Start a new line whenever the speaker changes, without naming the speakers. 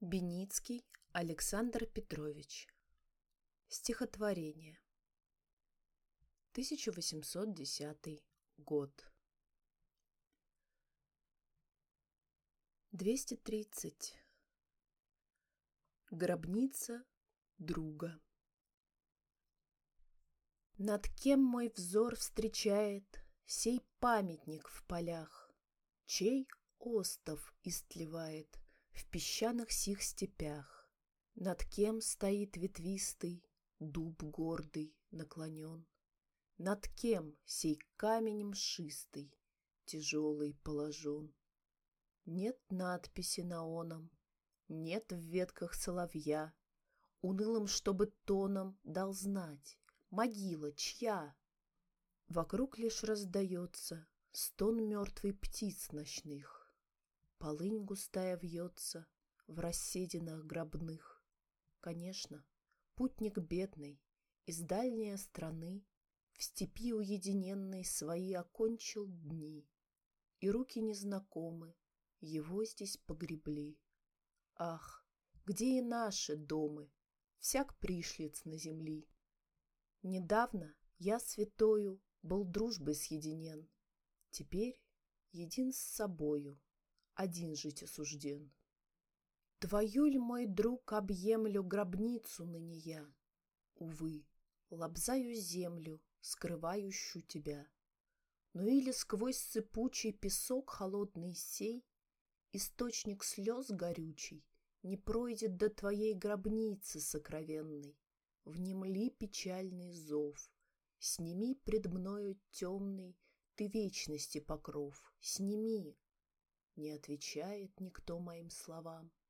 Беницкий Александр Петрович. Стихотворение. 1810 год. 230. Гробница друга. Над кем мой взор встречает сей памятник в полях? Чей остов истлевает в песчаных сих степях? Над кем стоит ветвистый дуб гордый наклонен? Над кем сей камень мшистый тяжелый положен? Нет надписи на оном, нет в ветках соловья, унылым, чтобы тоном дал знать: могила чья? Вокруг лишь раздается стон мертвой птиц ночных, полынь густая вьется в рассединах гробных. Конечно, путник бедный из дальней страны в степи уединенной свои окончил дни, и руки незнакомы его здесь погребли. Ах, где и наши домы, всяк пришлец на земли. Недавно я святою был дружбой съединен, теперь един с собою, один жить осужден. Твою ль, мой друг, объемлю гробницу ныне я? Увы, лобзаю землю, скрывающую тебя. Ну или сквозь сыпучий песок холодный сей источник слез горючий не пройдет до твоей гробницы сокровенной. Внемли печальный зов, сними пред мною темный ты вечности покров, сними. Не отвечает никто моим словам,